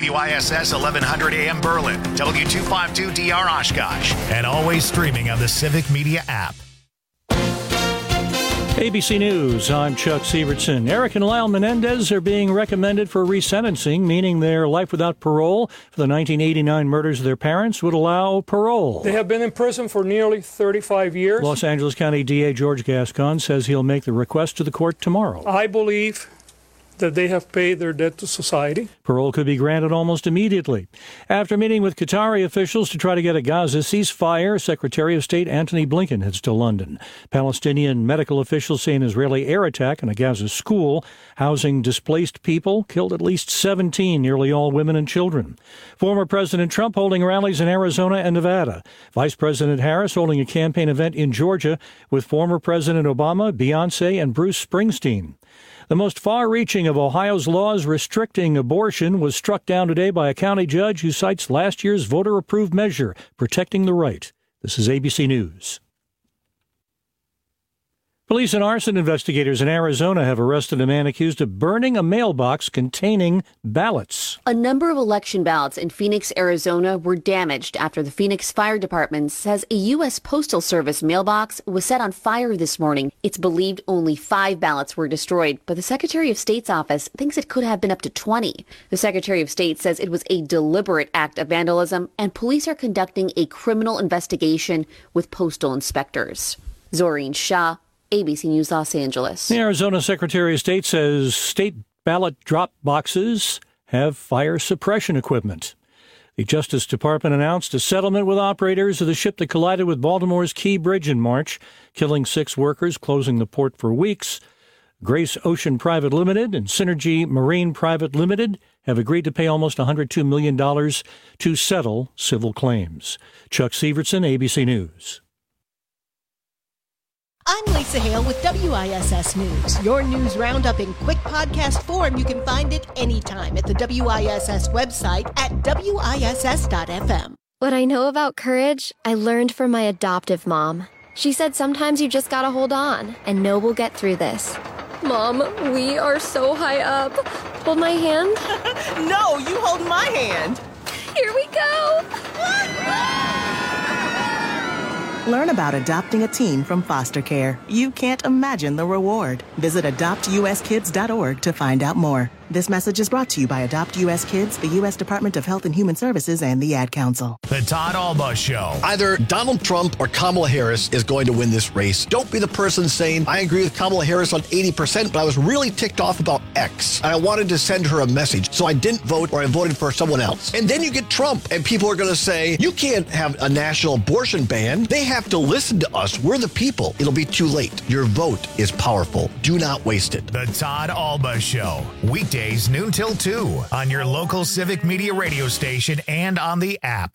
WISS 1100 AM Berlin, W252DR Oshkosh, and always streaming on the Civic Media app. ABC News, I'm Chuck Sievertson. Eric and Lyle Menendez are being recommended for resentencing, meaning their life without parole for the 1989 murders of their parents would allow parole. They have been in prison for nearly 35 years. Los Angeles County DA George Gascon says he'll make the request to the court tomorrow. I believe that they have paid their debt to society. Parole could be granted almost immediately. After meeting with Qatari officials to try to get a Gaza ceasefire, Secretary of State Antony Blinken heads to London. Palestinian medical officials say an Israeli air attack on a Gaza school housing displaced people killed at least 17, nearly all women and children. Former President Trump holding rallies in Arizona and Nevada. Vice President Harris holding a campaign event in Georgia with former President Obama, Beyonce, and Bruce Springsteen. The most far-reaching of Ohio's laws restricting abortion was struck down today by a county judge who cites last year's voter-approved measure, protecting the right. This is ABC News. Police and arson investigators in Arizona have arrested a man accused of burning a mailbox containing ballots. A number of election ballots in Phoenix, Arizona were damaged after the Phoenix Fire Department says a U.S. Postal Service mailbox was set on fire this morning. It's believed only 5 ballots were destroyed, but the Secretary of State's office thinks it could have been up to 20. The Secretary of State says it was a deliberate act of vandalism, and police are conducting a criminal investigation with postal inspectors. Zoreen Shah, ABC News Los Angeles. The Arizona Secretary of State says state ballot drop boxes have fire suppression equipment. The Justice Department announced a settlement with operators of the ship that collided with Baltimore's Key Bridge in March, killing 6 workers, closing the port for weeks. Grace Ocean Private Limited and Synergy Marine Private Limited have agreed to pay almost $102 million to settle civil claims. Chuck Sievertson, ABC News. I'm Lisa Hale with WISS News. Your news roundup in quick podcast form. You can find it anytime at the WISS website at WISS.FM. What I know about courage, I learned from my adoptive mom. She said sometimes you just gotta hold on and know we'll get through this. Mom, we are so high up. Hold my hand. No, you hold my hand. Here we go. Learn about adopting a teen from foster care. You can't imagine the reward. Visit adoptuskids.org to find out more. This message is brought to you by Adopt U.S. Kids, the U.S. Department of Health and Human Services, and the Ad Council. The Todd Alba Show. Either Donald Trump or Kamala Harris is going to win this race. Don't be the person saying, I agree with Kamala Harris on 80%, but I was really ticked off about X. And I wanted to send her a message, so I didn't vote or I voted for someone else. And then you get Trump, and people are going to say, you can't have a national abortion ban. They have to listen to us. We're the people. It'll be too late. Your vote is powerful. Do not waste it. The Todd Alba Show. Weekdays noon till 2 on your local Civic Media radio station and on the app.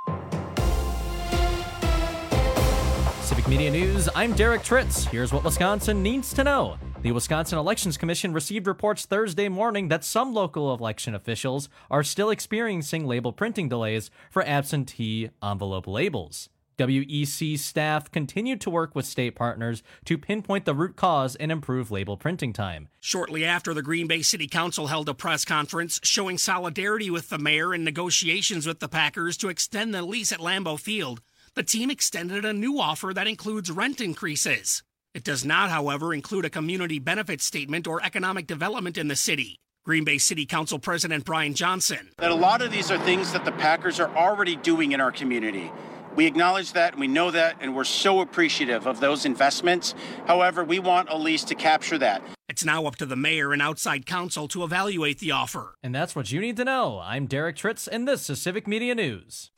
Civic Media News, I'm Derek Tritz. Here's what Wisconsin needs to know. The Wisconsin Elections Commission received reports Thursday morning that some local election officials are still experiencing label printing delays for absentee envelope labels. WEC staff continued to work with state partners to pinpoint the root cause and improve label printing time. Shortly after, the Green Bay City Council held a press conference showing solidarity with the mayor in negotiations with the Packers to extend the lease at Lambeau Field. The team extended a new offer that includes rent increases. It does not, however, include a community benefit statement or economic development in the city. Green Bay City Council President Brian Johnson. That a lot of these are things that the Packers are already doing in our community. We acknowledge that, and we know that, and we're so appreciative of those investments. However, we want a lease to capture that. It's now up to the mayor and outside counsel to evaluate the offer. And that's what you need to know. I'm Derek Tritz, and this is Civic Media News.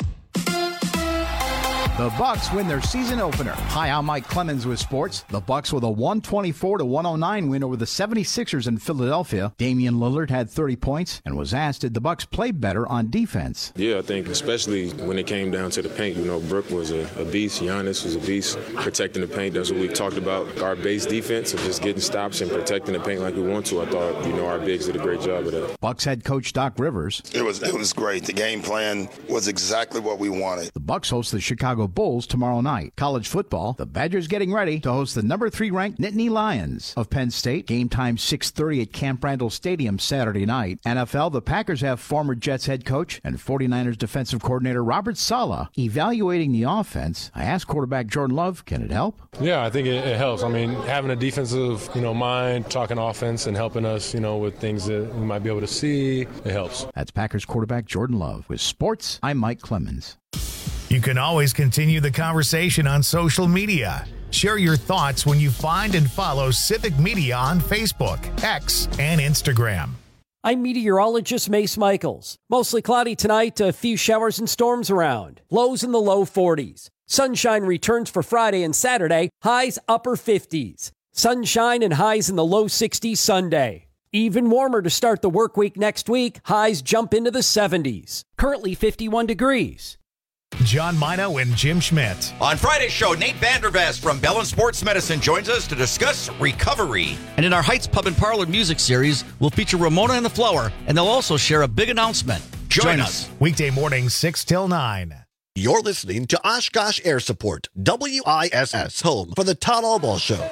The Bucks win their season opener. Hi, I'm Mike Clemens with sports. The Bucks with a 124-109 win over the 76ers in Philadelphia. Damian Lillard had 30 points and was asked, did the Bucks play better on defense? Yeah, I think especially when it came down to the paint, Brooke was a beast. Giannis was a beast protecting the paint. That's what we talked about. Our base defense of just getting stops and protecting the paint like we want to. I thought, our bigs did a great job of that. Bucks head coach Doc Rivers. It was great. The game plan was exactly what we wanted. The Bucks host the Chicago Chicago Bulls tomorrow night. College football, the Badgers getting ready to host the number 3 ranked Nittany Lions of Penn State. Game time 6:30 at Camp Randall Stadium Saturday night. NFL, the Packers have former Jets head coach and 49ers defensive coordinator Robert Saleh evaluating the offense. I asked quarterback Jordan Love, can it help? Yeah, I think it helps. I mean, having a defensive, mind, talking offense and helping us, with things that we might be able to see, it helps. That's Packers quarterback Jordan Love. With sports, I'm Mike Clemens. You can always continue the conversation on social media. Share your thoughts when you find and follow Civic Media on Facebook, X, and Instagram. I'm meteorologist Mace Michaels. Mostly cloudy tonight, a few showers and storms around. Lows in the low 40s. Sunshine returns for Friday and Saturday, highs upper 50s. Sunshine and highs in the low 60s Sunday. Even warmer to start the work week next week, highs jump into the 70s. Currently 51 degrees. John Mino and Jim Schmidt. On Friday's show, Nate Vandervest from Bellin Sports Medicine joins us to discuss recovery. And in our Heights Pub and Parlor music series, we'll feature Ramona and the Flower, and they'll also share a big announcement. Join us. Weekday mornings, 6 till 9. You're listening to Oshkosh Air Support, WISS, home for the Todd Albaugh Show.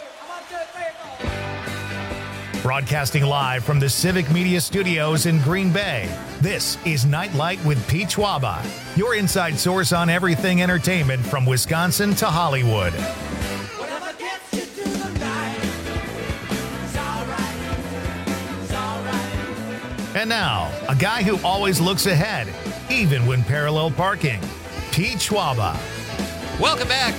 Broadcasting live from the Civic Media Studios in Green Bay, this is Nightlight with Pete Schwaba, your inside source on everything entertainment from Wisconsin to Hollywood. And now, a guy who always looks ahead, even when parallel parking, Pete Schwaba. Welcome back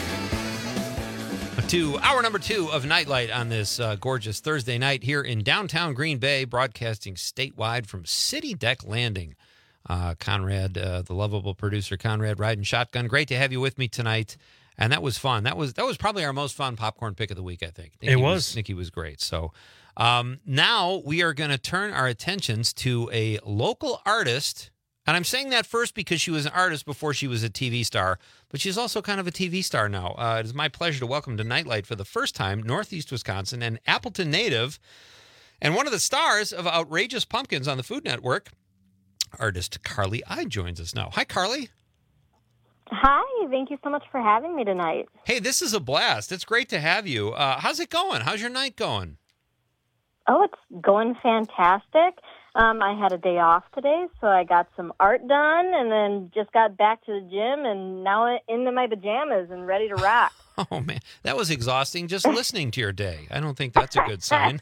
to hour number 2 of Nightlight on this gorgeous Thursday night here in downtown Green Bay, broadcasting statewide from City Deck Landing. Conrad, the lovable producer, Conrad riding shotgun. Great to have you with me tonight, and that was fun. That was probably our most fun popcorn pick of the week, I think. Nikki was great. So now we are going to turn our attentions to a local artist. And I'm saying that first because she was an artist before she was a TV star, but she's also kind of a TV star now. It is my pleasure to welcome to Nightlight for the first time, Northeast Wisconsin, an Appleton native, and one of the stars of Outrageous Pumpkins on the Food Network, artist Carly Ide joins us now. Hi, Carly. Hi, thank you so much for having me tonight. Hey, this is a blast. It's great to have you. How's it going? How's your night going? Oh, it's going fantastic. I had a day off today, so I got some art done and then just got back to the gym and now into my pajamas and ready to rock. Oh, man, that was exhausting just listening to your day. I don't think that's a good sign.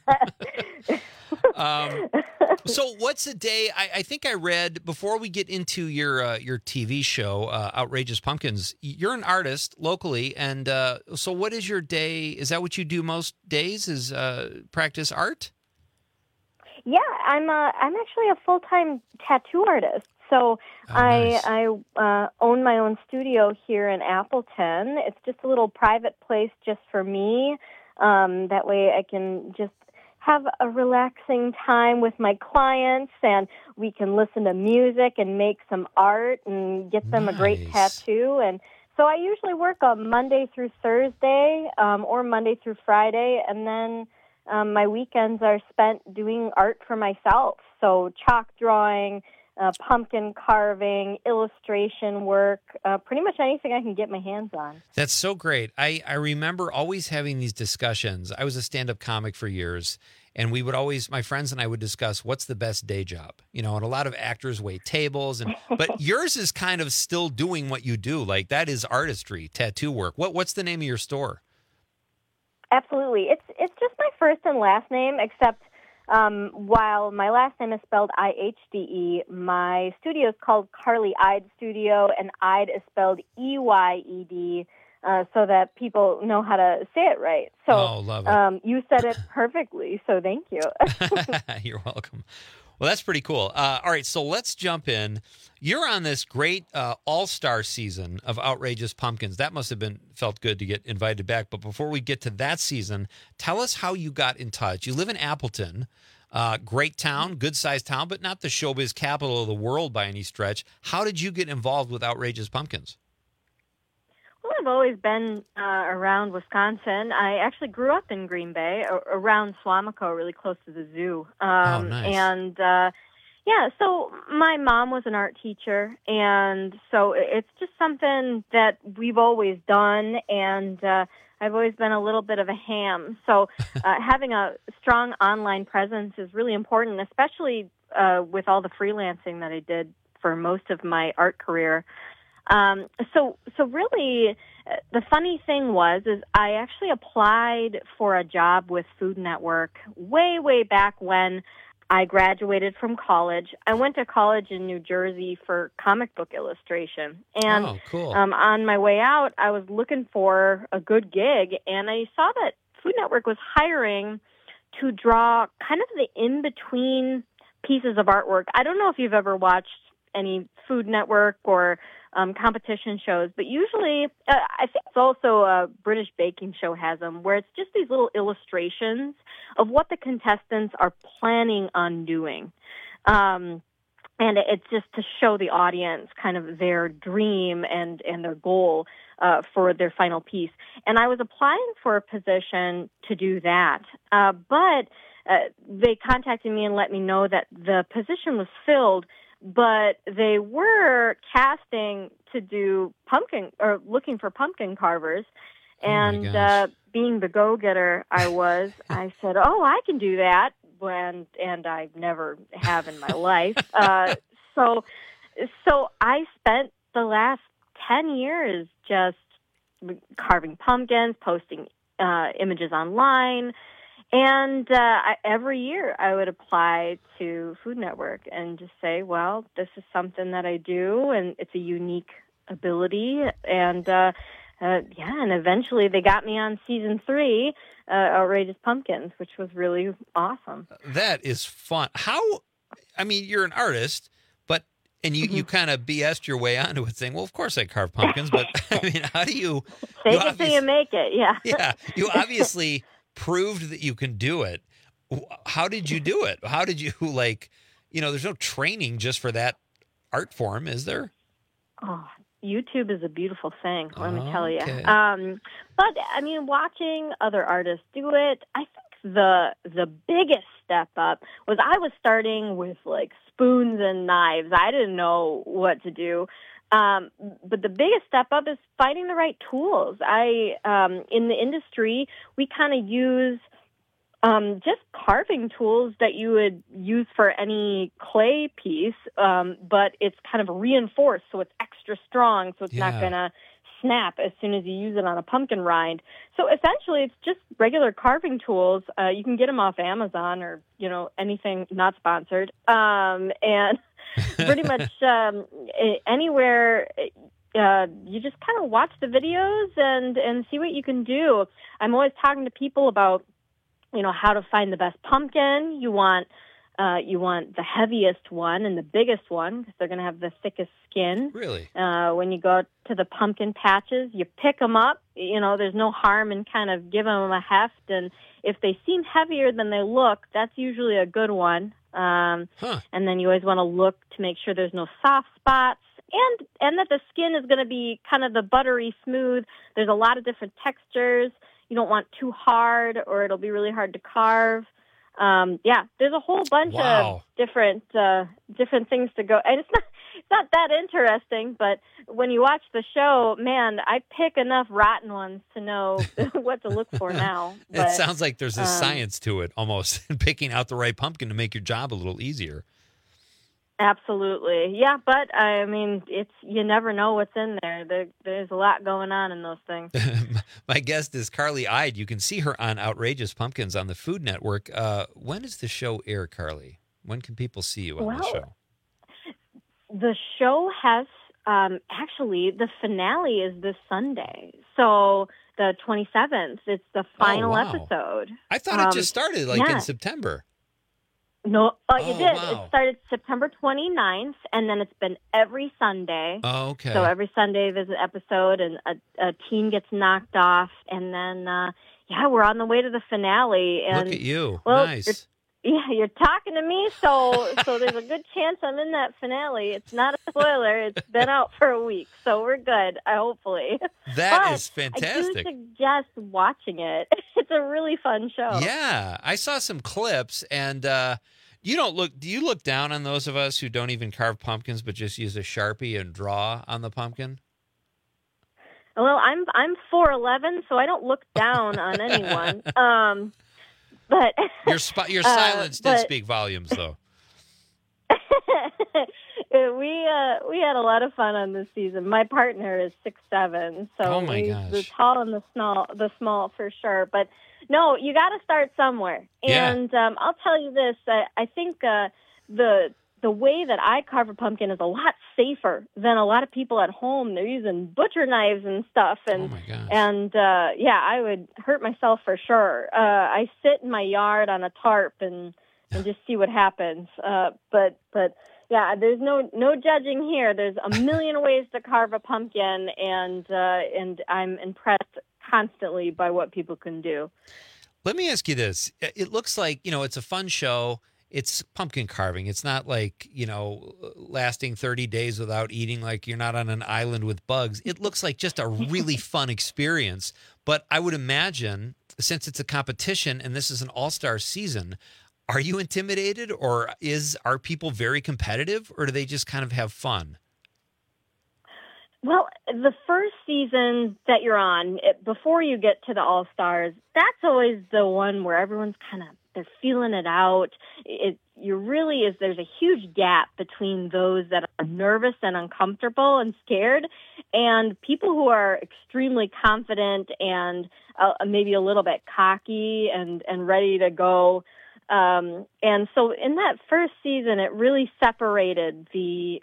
So what's a day? I think I read, before we get into your TV show, Outrageous Pumpkins, you're an artist locally, and so what is your day? Is that what you do most days, is practice art? Yeah, I'm actually a full-time tattoo artist. So nice. I own my own studio here in Appleton. It's just a little private place just for me. That way I can just have a relaxing time with my clients, and we can listen to music and make some art and get them a great tattoo. And so I usually work on Monday through Thursday or Monday through Friday, and then my weekends are spent doing art for myself. So chalk drawing, pumpkin carving, illustration work, pretty much anything I can get my hands on. That's so great. I remember always having these discussions. I was a stand-up comic for years, and we would always, my friends and I would discuss what's the best day job. And a lot of actors wait tables, but yours is kind of still doing what you do. Like, that is artistry, tattoo work. What's the name of your store? Absolutely. It's just my first and last name, except while my last name is spelled I-H-D-E, my studio is called Carly Ide Studio, and Ide is spelled E-Y-E-D, so that people know how to say it right. So love it. You said it perfectly, so thank you. You're welcome. Well, that's pretty cool. All right, so let's jump in. You're on this great all-star season of Outrageous Pumpkins. That must have felt good to get invited back. But before we get to that season, tell us how you got in touch. You live in Appleton, great town, good-sized town, but not the showbiz capital of the world by any stretch. How did you get involved with Outrageous Pumpkins? Well, I've always been around Wisconsin. I actually grew up in Green Bay, around Swamico, really close to the zoo. Nice. And Yeah, so my mom was an art teacher, and so it's just something that we've always done, and I've always been a little bit of a ham. So having a strong online presence is really important, especially with all the freelancing that I did for most of my art career. So really, the funny thing is I actually applied for a job with Food Network way back when I graduated from college. I went to college in New Jersey for comic book illustration. And cool. On my way out, I was looking for a good gig, and I saw that Food Network was hiring to draw kind of the in-between pieces of artwork. I don't know if you've ever watched any Food Network or competition shows, but usually I think it's also a British baking show has them, where it's just these little illustrations of what the contestants are planning on doing. And it's just to show the audience kind of their dream and their goal for their final piece. And I was applying for a position to do that, but they contacted me and let me know that the position was filled, but they were casting to do looking for pumpkin carvers. And being the go-getter I was, I said, "Oh, I can do that." And I never have in my life. So I spent the last 10 years just carving pumpkins, posting images online. And every year I would apply to Food Network and just say, well, this is something that I do, and it's a unique ability. And and eventually they got me on season 3, Outrageous Pumpkins, which was really awesome. That is fun. You're an artist, and you kind of BS'd your way onto it, saying, well, of course I carve pumpkins, but how do you... Fake it till you make it, yeah. Yeah, you obviously proved that you can do it. How did you do it? How did you, there's no training just for that art form, is there? Oh, YouTube is a beautiful thing, let me tell you. Okay. But, watching other artists do it, I think the biggest step up was I was starting with, spoons and knives. I didn't know what to do. But the biggest step up is finding the right tools. In the industry, we kind of use just carving tools that you would use for any clay piece, but it's kind of reinforced, so it's extra strong, so it's not going to snap as soon as you use it on a pumpkin rind. So essentially, it's just regular carving tools. You can get them off Amazon or, anything not sponsored. And pretty much anywhere, you just kind of watch the videos and see what you can do. I'm always talking to people about, how to find the best pumpkin. You want the heaviest one and the biggest one because they're going to have the thickest skin. Really? When you go to the pumpkin patches, you pick them up. There's no harm in kind of giving them a heft. And if they seem heavier than they look, that's usually a good one. And then you always want to look to make sure there's no soft spots and that the skin is going to be kind of the buttery smooth. There's a lot of different textures. You don't want too hard or it'll be really hard to carve. There's a whole bunch of different things to go. And it's not that interesting, but when you watch the show, man, I pick enough rotten ones to know what to look for now. But, it sounds like there's a science to it almost, in picking out the right pumpkin to make your job a little easier. Absolutely. Yeah, but you never know what's in there. There's a lot going on in those things. My guest is Carly Ide. You can see her on Outrageous Pumpkins on the Food Network. When does the show air, Carly? When can people see you on the show? The show has, actually, the finale is this Sunday. So the 27th, it's the final episode. I thought it just started in September. No, it did. Wow. It started September 29th, and then it's been every Sunday. Oh, okay. So every Sunday there's an episode, and a team gets knocked off, and then, we're on the way to the finale. And, look at you. Well, nice. You're talking to me, so there's a good chance I'm in that finale. It's not a spoiler. It's been out for a week, so we're good, hopefully. That is fantastic. I do suggest watching it. It's a really fun show. Yeah, I saw some clips, and Do you look down on those of us who don't even carve pumpkins but just use a Sharpie and draw on the pumpkin? Well, I'm 4'11", so I don't look down on anyone. But your silence did speak volumes, though. We had a lot of fun on this season. My partner is 6'7", so he's the tall and the small for sure. But no, you got to start somewhere. Yeah. And I'll tell you this: I think the way that I carve a pumpkin is a lot safer than a lot of people at home. They're using butcher knives and stuff, and I would hurt myself for sure. I sit in my yard on a tarp and just see what happens. But yeah, there's no judging here. There's a million ways to carve a pumpkin, and I'm impressed constantly by what people can do. Let me ask you this. It looks like, it's a fun show. It's pumpkin carving. It's not like, lasting 30 days without eating, like you're not on an island with bugs. It looks like just a really fun experience. But I would imagine, since it's a competition and this is an all-star season, are you intimidated, or are people very competitive, or do they just kind of have fun? Well, the first season that you're on, before you get to the All-Stars, that's always the one where everyone's they're feeling it out. There's a huge gap between those that are nervous and uncomfortable and scared, and people who are extremely confident and maybe a little bit cocky and ready to go. And so in that first season, it really separated the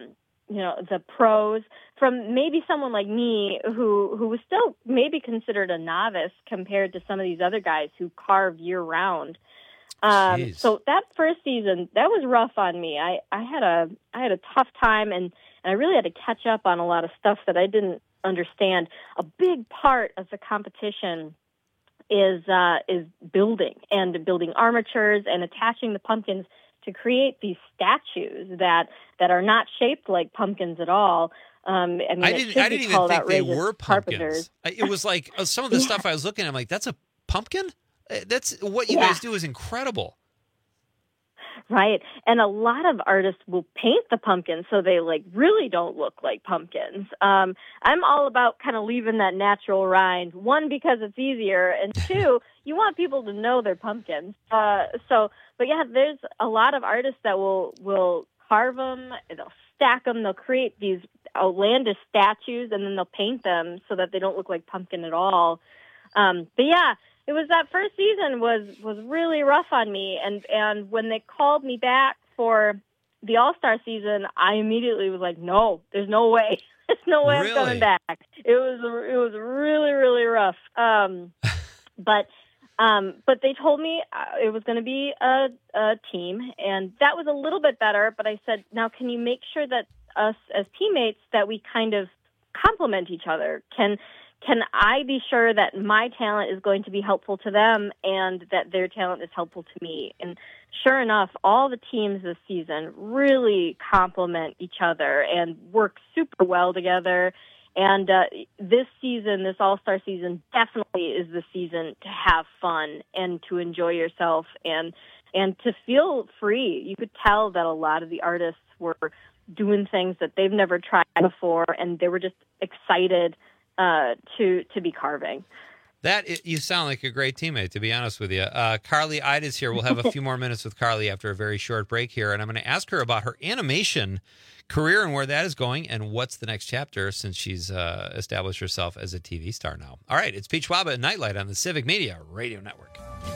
pros from maybe someone like me who was still maybe considered a novice compared to some of these other guys who carve year round. So that first season, that was rough on me. I had a tough time, and I really had to catch up on a lot of stuff that I didn't understand. A big part of the competition is building armatures and attaching the pumpkins to create these statues that are not shaped like pumpkins at all. I didn't even think they were pumpkins. It was like some of the stuff I was looking at, I'm like, that's a pumpkin? That's what you guys do is incredible. Right. And a lot of artists will paint the pumpkins so they really don't look like pumpkins. I'm all about kind of leaving that natural rind. One, because it's easier, and two, you want people to know they're pumpkins. But yeah, there's a lot of artists that will carve them, they'll stack them, they'll create these outlandish statues, and then they'll paint them so that they don't look like pumpkin at all. But yeah, it was that first season was really rough on me, and when they called me back for the All-Star season, I immediately was like, no, there's no way. There's no way I'm coming back. It was really, really rough. But they told me it was going to be a team, and that was a little bit better. But I said, now can you make sure that us as teammates that we kind of complement each other? Can I be sure that my talent is going to be helpful to them and that their talent is helpful to me? And sure enough, all the teams this season really complement each other and work super well together. And this season, this All-Star season, definitely is the season to have fun and to enjoy yourself and to feel free. You could tell that a lot of the artists were doing things that they've never tried before, and they were just excited to be carving. You sound like a great teammate, to be honest with you. Carly Ide is here. We'll have a few more minutes with Carly after a very short break here, and I'm going to ask her about her animation career and where that is going and what's the next chapter since she's established herself as a TV star now. All right, it's Pete Schwaba at Nightlight on the Civic Media Radio Network.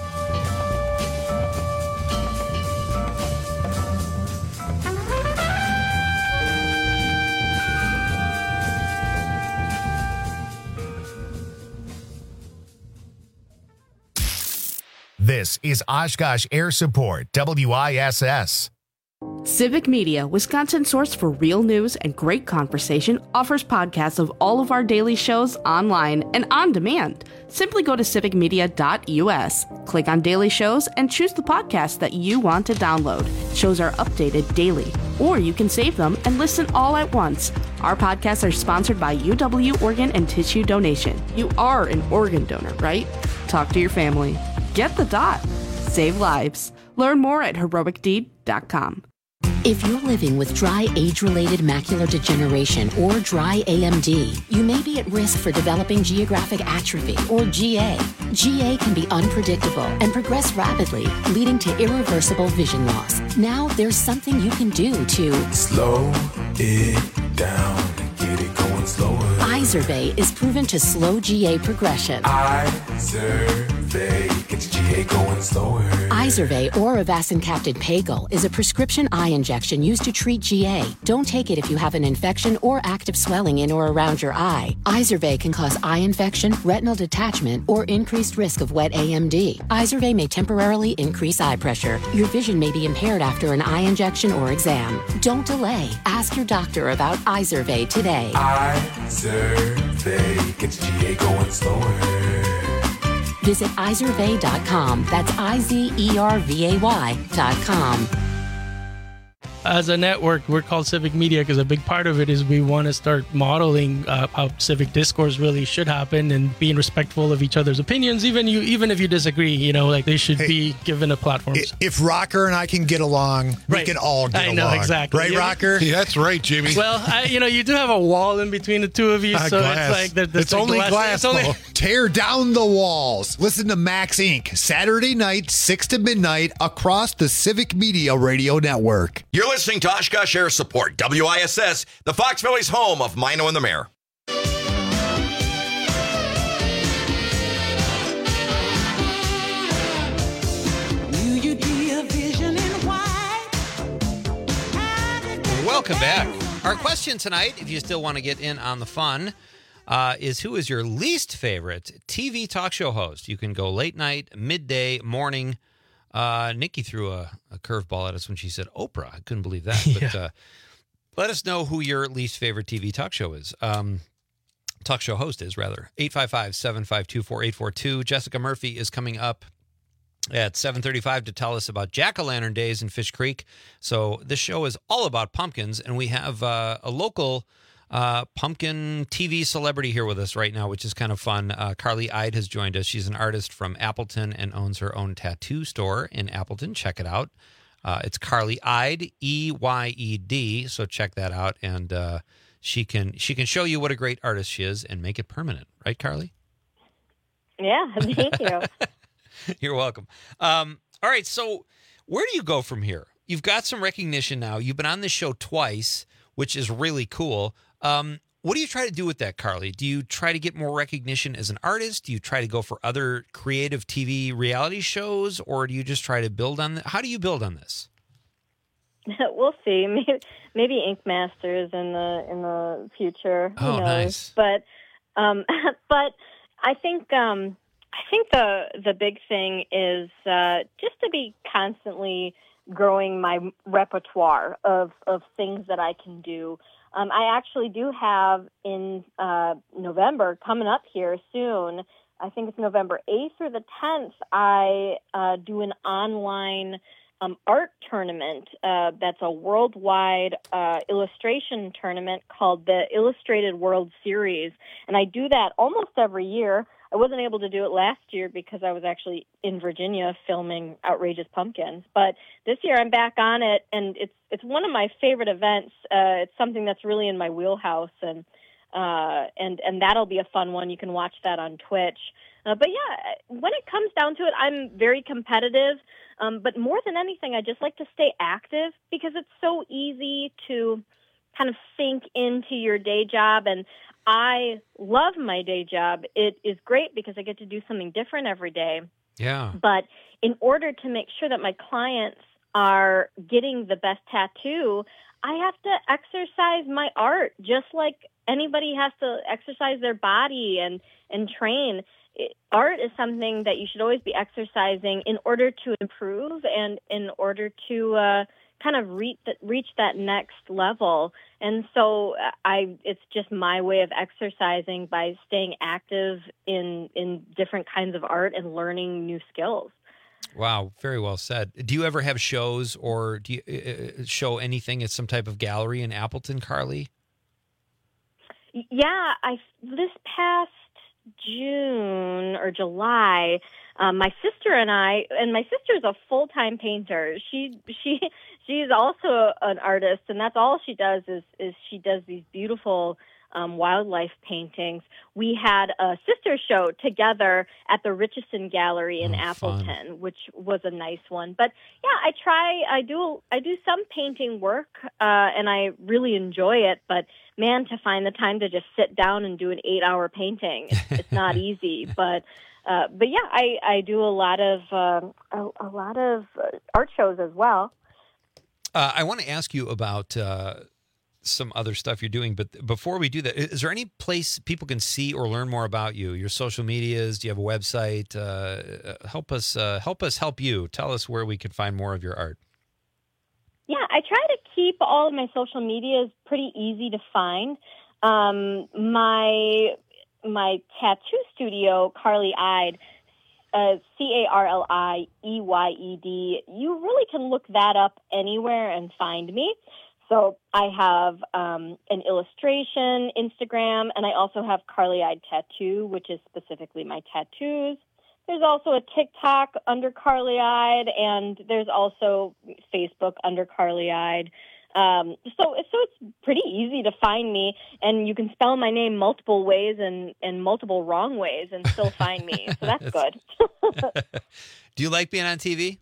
This is Oshkosh Air Support, WISS. Civic Media, Wisconsin's source for real news and great conversation, offers podcasts of all of our daily shows online and on demand. Simply go to civicmedia.us, click on daily shows, and choose the podcast that you want to download. Shows are updated daily, or you can save them and listen all at once. Our podcasts are sponsored by UW Organ and Tissue Donation. You are an organ donor, right? Talk to your family. Get the dot. Save lives. Learn more at heroicdeed.com. If you're living with dry age-related macular degeneration or dry AMD, you may be at risk for developing geographic atrophy or GA. GA can be unpredictable and progress rapidly, leading to irreversible vision loss. Now there's something you can do to slow it down and get it going slower. Izervay is proven to slow GA progression. Izervay gets GA going slower. Izervay or avacincaptad pagel is a prescription eye injection used to treat GA. Don't take it if you have an infection or active swelling in or around your eye. Izervay can cause eye infection, retinal detachment, or increased risk of wet AMD. Izervay may temporarily increase eye pressure. Your vision may be impaired after an eye injection or exam. Don't delay. Ask your doctor about Izervay today. Izervay gets GA going slower. Visit Izervay.com. That's IZERVAY.com. As a network, we're called Civic Media because a big part of it is we want to start modeling how civic discourse really should happen and being respectful of each other's opinions, even if you disagree. They should be given a platform. If Rocker and I can get along, we can all get along. I know, exactly. Right, Rocker? Yeah, that's right, Jimmy. Well, you do have a wall in between the two of you, so glass. it's like it's only glass. Tear down the walls. Listen to Max Inc. Saturday night, 6 to midnight, across the Civic Media Radio Network. You're listening to Oshkosh Air Support, WISS, the Fox Valley's home of Mino and the Mayor. Welcome back. Our question tonight, if you still want to get in on the fun, is who is your least favorite TV talk show host? You can go late night, midday, morning. Nikki threw a curveball at us when she said Oprah. I couldn't believe that. But let us know who your least favorite TV talk show is. Talk show host is, rather. 855-752-4842. Jessica Murphy is coming up at 7:35 to tell us about Jack-o'-lantern days in Fish Creek. So this show is all about pumpkins, and we have a local pumpkin TV celebrity here with us right now, which is kind of fun. Carly Eide has joined us. She's an artist from Appleton and owns her own tattoo store in Appleton. Check it out. It's Carly Eide, EYED. So check that out, and she can show you what a great artist she is and make it permanent. Right, Carly? Yeah, thank you. You're welcome. All right, so where do you go from here? You've got some recognition now. You've been on this show twice, which is really cool. What do you try to do with that, Carly? Do you try to get more recognition as an artist? Do you try to go for other creative TV reality shows, or do you just try to build on that? How do you build on this? We'll see. Maybe Ink Masters in the future. Who knows? Nice. But I think the big thing is just to be constantly growing my repertoire of things that I can do. I actually do have in November, coming up here soon, I think it's November 8th or the 10th, I do an online art tournament that's a worldwide illustration tournament called the Illustrated World Series. And I do that almost every year. I wasn't able to do it last year because I was actually in Virginia filming Outrageous Pumpkins. But this year I'm back on it, and it's one of my favorite events. It's something that's really in my wheelhouse, and that'll be a fun one. You can watch that on Twitch. But yeah, when it comes down to it, I'm very competitive. But more than anything, I just like to stay active because it's so easy to kind of sink into your day job. And I love my day job. It is great because I get to do something different every day. Yeah. But in order to make sure that my clients are getting the best tattoo, I have to exercise my art just like anybody has to exercise their body and train. Art is something that you should always be exercising in order to improve and in order to kind of reach that next level. And so it's just my way of exercising by staying active in different kinds of art and learning new skills. Wow, very well said. Do you ever have shows, or do you show anything at some type of gallery in Appleton, Carly? Yeah, this past June or July, My sister and my sister's a full-time painter. She's also an artist, and that's all she does is she does these beautiful wildlife paintings. We had a sister show together at the Richardson Gallery in Appleton, which was a nice one. But yeah, I do some painting work, and I really enjoy it. But man, to find the time to just sit down and do an 8-hour painting, it's not easy. But yeah, I do a lot of art shows as well. I want to ask you about some other stuff you're doing, but before we do that, is there any place people can see or learn more about you? Your social medias? Do you have a website? Help us help you. Tell us where we can find more of your art. Yeah, I try to keep all of my social medias pretty easy to find. My tattoo studio, Carly Eyed, CarliEyed. You really can look that up anywhere and find me. So I have an illustration Instagram, and I also have Carly Eyed Tattoo, which is specifically my tattoos. There's also a TikTok under Carly Eyed, and there's also Facebook under Carly Eyed. So it's pretty easy to find me, and you can spell my name multiple ways and multiple wrong ways and still find me. So that's good. Do you like being on TV?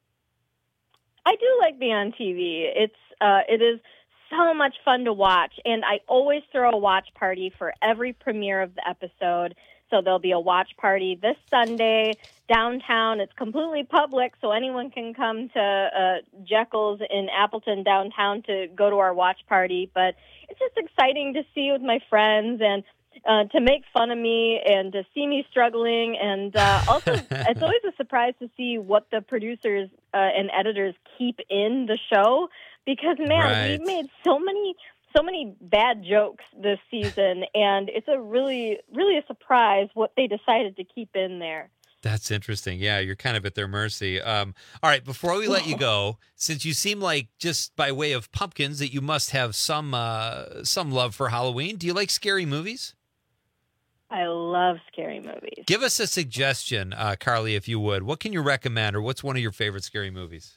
I do like being on TV. It is so much fun to watch, and I always throw a watch party for every premiere of the episode. So there'll be a watch party this Sunday downtown. It's completely public, so anyone can come to Jekyll's in Appleton downtown to go to our watch party. But it's just exciting to see with my friends and to make fun of me and to see me struggling. And also, it's always a surprise to see what the producers and editors keep in the show. Because, man, we've made so many bad jokes this season, and it's really a surprise what they decided to keep in there. That's interesting. Yeah, you're kind of at their mercy. All right, before we let you go, since you seem like, just by way of pumpkins, that you must have some love for Halloween, do you like scary movies? I love scary movies. Give us a suggestion, Carly, if you would. What can you recommend, or what's one of your favorite scary movies?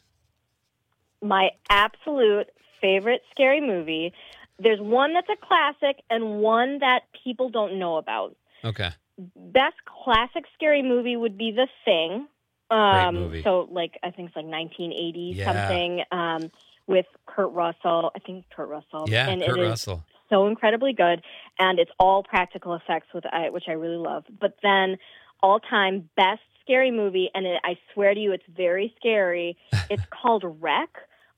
My absolute favorite scary movie. There's one that's a classic and one that people don't know about. Okay. Best classic scary movie would be The Thing. Great movie. So, I think it's 1980 something with Kurt Russell. I think Kurt Russell. Yeah, and Kurt it is Russell. So incredibly good, and it's all practical effects, which I really love. But then, all-time best scary movie, and I swear to you, it's very scary. It's called REC,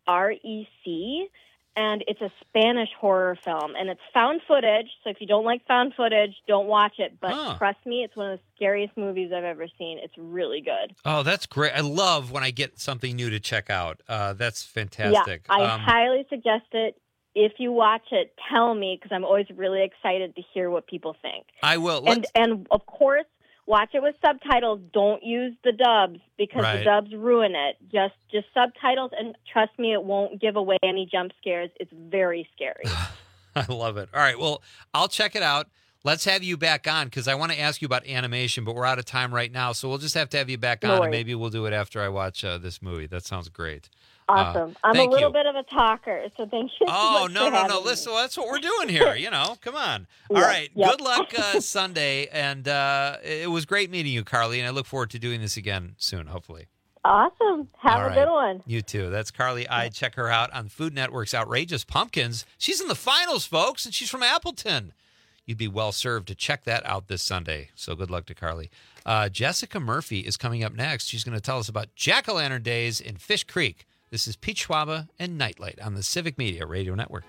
R-E-C, and it's a Spanish horror film, and it's found footage. So if you don't like found footage, don't watch it. But trust me, it's one of the scariest movies I've ever seen. It's really good. Oh, that's great. I love when I get something new to check out. That's fantastic. Yeah, I highly suggest it. If you watch it, tell me, because I'm always really excited to hear what people think. I will. And of course, watch it with subtitles. Don't use the dubs, because the dubs ruin it. Just subtitles, and trust me, it won't give away any jump scares. It's very scary. I love it. All right, well, I'll check it out. Let's have you back on, because I want to ask you about animation, but we're out of time right now, so we'll just have to have you back on, and maybe we'll do it after I watch this movie. That sounds great. Awesome. I'm a little bit of a talker, so thank you. Oh, no. Listen, well, that's what we're doing here. Come on. All right. Good luck Sunday. And it was great meeting you, Carly, and I look forward to doing this again soon, hopefully. Awesome. Have a good one. You too. That's Carly Eyed. Check her out on Food Network's Outrageous Pumpkins. She's in the finals, folks, and she's from Appleton. You'd be well served to check that out this Sunday. So good luck to Carly. Jessica Murphy is coming up next. She's going to tell us about Jack-o'-lantern days in Fish Creek. This is Pete Schwaba and Nightlight on the Civic Media Radio Network.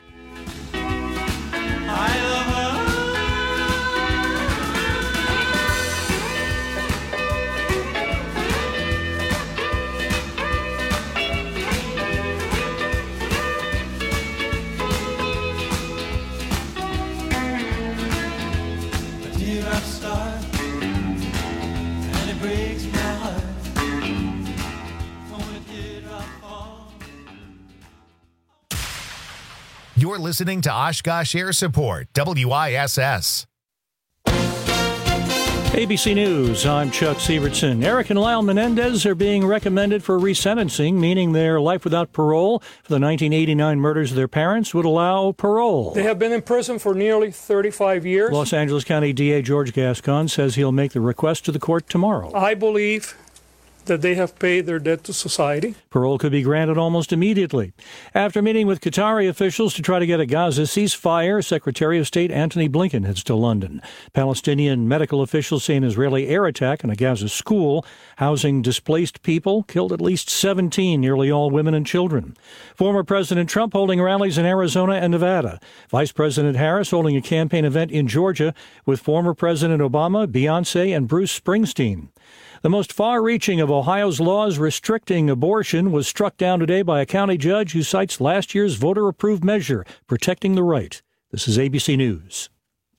You're listening to Oshkosh Air Support, WISS. ABC News, I'm Chuck Sievertson. Eric and Lyle Menendez are being recommended for resentencing, meaning their life without parole for the 1989 murders of their parents would allow parole. They have been in prison for nearly 35 years. Los Angeles County DA George Gascon says he'll make the request to the court tomorrow. I believe that they have paid their debt to society. Parole could be granted almost immediately. After meeting with Qatari officials to try to get a Gaza ceasefire, Secretary of State Antony Blinken heads to London. Palestinian medical officials say an Israeli air attack on a Gaza school housing displaced people killed at least 17, nearly all women and children. Former President Trump holding rallies in Arizona and Nevada. Vice President Harris holding a campaign event in Georgia with former President Obama, Beyonce, and Bruce Springsteen. The most far-reaching of Ohio's laws restricting abortion was struck down today by a county judge who cites last year's voter-approved measure protecting the right. This is ABC News.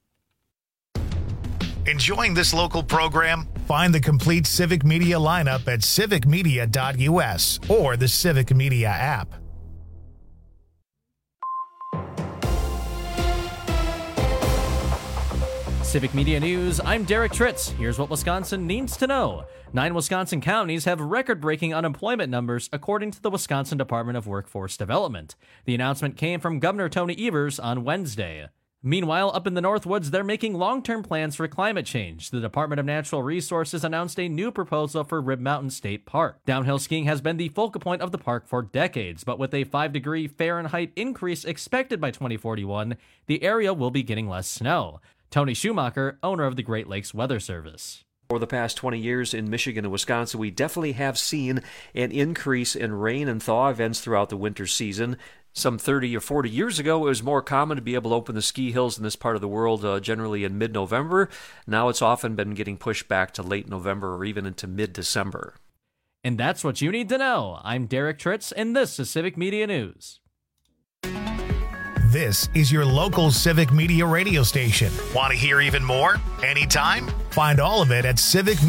Enjoying this local program? Find the complete Civic Media lineup at civicmedia.us or the Civic Media app. Civic Media News, I'm Derek Tritz. Here's what Wisconsin needs to know. 9 Wisconsin counties have record-breaking unemployment numbers, according to the Wisconsin Department of Workforce Development. The announcement came from Governor Tony Evers on Wednesday. Meanwhile, up in the Northwoods, they're making long-term plans for climate change. The Department of Natural Resources announced a new proposal for Rib Mountain State Park. Downhill skiing has been the focal point of the park for decades, but with a 5-degree Fahrenheit increase expected by 2041, the area will be getting less snow. Tony Schumacher, owner of the Great Lakes Weather Service. For the past 20 years in Michigan and Wisconsin, we definitely have seen an increase in rain and thaw events throughout the winter season. Some 30 or 40 years ago, it was more common to be able to open the ski hills in this part of the world generally in mid-November. Now it's often been getting pushed back to late November or even into mid-December. And that's what you need to know. I'm Derek Tritz, and this is Civic Media News. This is your local Civic Media radio station. Want to hear even more? Anytime? Find all of it at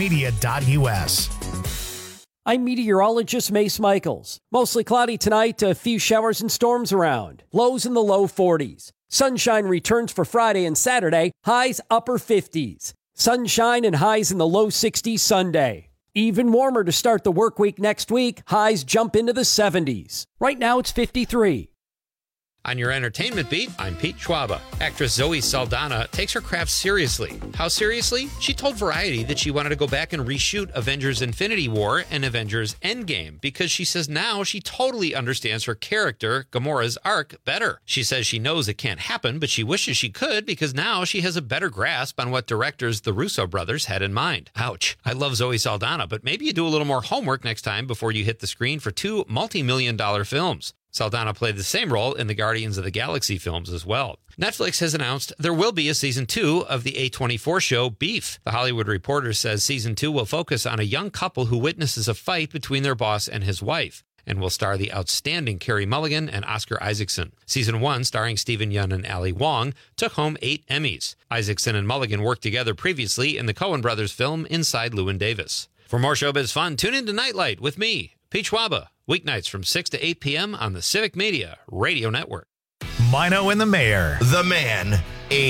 civicmedia.us. I'm meteorologist Mace Michaels. Mostly cloudy tonight, a few showers and storms around. Lows in the low 40s. Sunshine returns for Friday and Saturday, highs upper 50s. Sunshine and highs in the low 60s Sunday. Even warmer to start the work week next week, highs jump into the 70s. Right now it's 53. On your entertainment beat, I'm Pete Schwaba. Actress Zoe Saldana takes her craft seriously. How seriously? She told Variety that she wanted to go back and reshoot Avengers Infinity War and Avengers Endgame because she says now she totally understands her character, Gamora's arc, better. She says she knows it can't happen, but she wishes she could because now she has a better grasp on what directors the Russo brothers had in mind. Ouch. I love Zoe Saldana, but maybe you do a little more homework next time before you hit the screen for 2 multi-million-dollar films. Saldana played the same role in the Guardians of the Galaxy films as well. Netflix has announced there will be a Season 2 of the A24 show Beef. The Hollywood Reporter says Season 2 will focus on a young couple who witnesses a fight between their boss and his wife, and will star the outstanding Carey Mulligan and Oscar Isaacson. Season 1, starring Stephen Yeun and Ali Wong, took home 8 Emmys. Isaacson and Mulligan worked together previously in the Coen brothers film Inside Llewyn Davis. For more showbiz fun, tune in to Nightlight with me, Pete Schwaba. Weeknights from 6 to 8 p.m. on the Civic Media Radio Network. Mino and the Mayor. The man,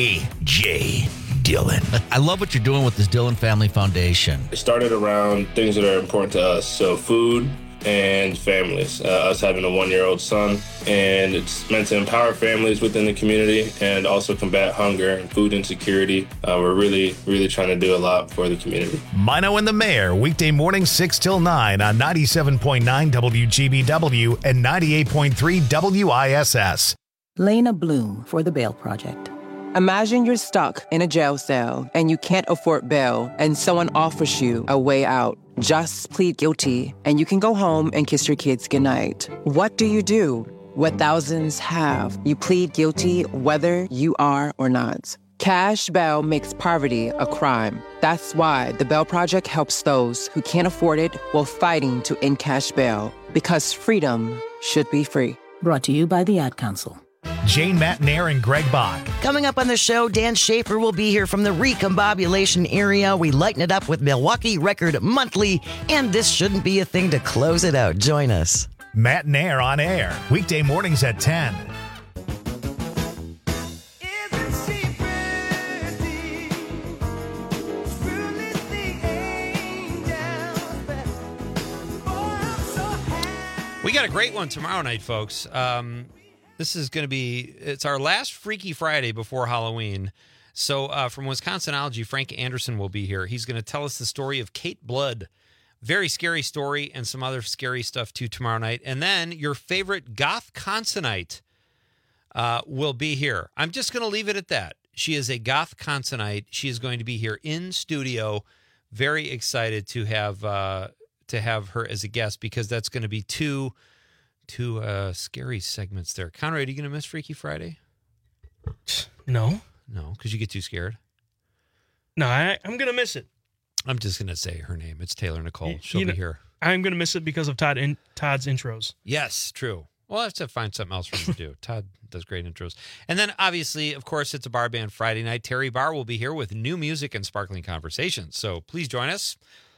A.J. Dillon. I love what you're doing with this Dillon Family Foundation. It started around things that are important to us. So food and families. Us having a 1-year-old son. And it's meant to empower families within the community and also combat hunger and food insecurity. We're really trying to do a lot for the community. Mino and the Mayor, weekday mornings 6 till 9 on 97.9 WGBW and 98.3 WISS. Lena Bloom for the Bail Project. Imagine you're stuck in a jail cell and you can't afford bail and someone offers you a way out. Just plead guilty and you can go home and kiss your kids goodnight. What do you do? What thousands have. You plead guilty whether you are or not. Cash bail makes poverty a crime. That's why the Bail Project helps those who can't afford it while fighting to end cash bail. Because freedom should be free. Brought to you by the Ad Council. Jane Matnair and Greg Bach. Coming up on the show, Dan Schaefer will be here from the Recombobulation area. We lighten it up with Milwaukee Record Monthly, and this shouldn't be a thing to close it out. Join us. Matnair on air, weekday mornings at 10. Isn't she pretty? Truly We got a great one tomorrow night, folks. This is going to be, it's our last Freaky Friday before Halloween. So from Wisconsinology, Frank Anderson will be here. He's going to tell us the story of Kate Blood. Very scary story and some other scary stuff too tomorrow night. And then your favorite goth consonite will be here. I'm just going to leave it at that. She is a goth consonite. She is going to be here in studio. Very excited to have her as a guest because that's going to be two scary segments there. Conrad, are you going to miss Freaky Friday? No, because you get too scared. No, I'm going to miss it. I'm just going to say her name. It's Taylor Nicole. She'll be here. I'm going to miss it because of Todd's intros. Yes, true. Well, I have to find something else for him to do. Todd does great intros. And then, obviously, of course, it's a bar band Friday night. Terry Barr will be here with new music and sparkling conversations. So please join us.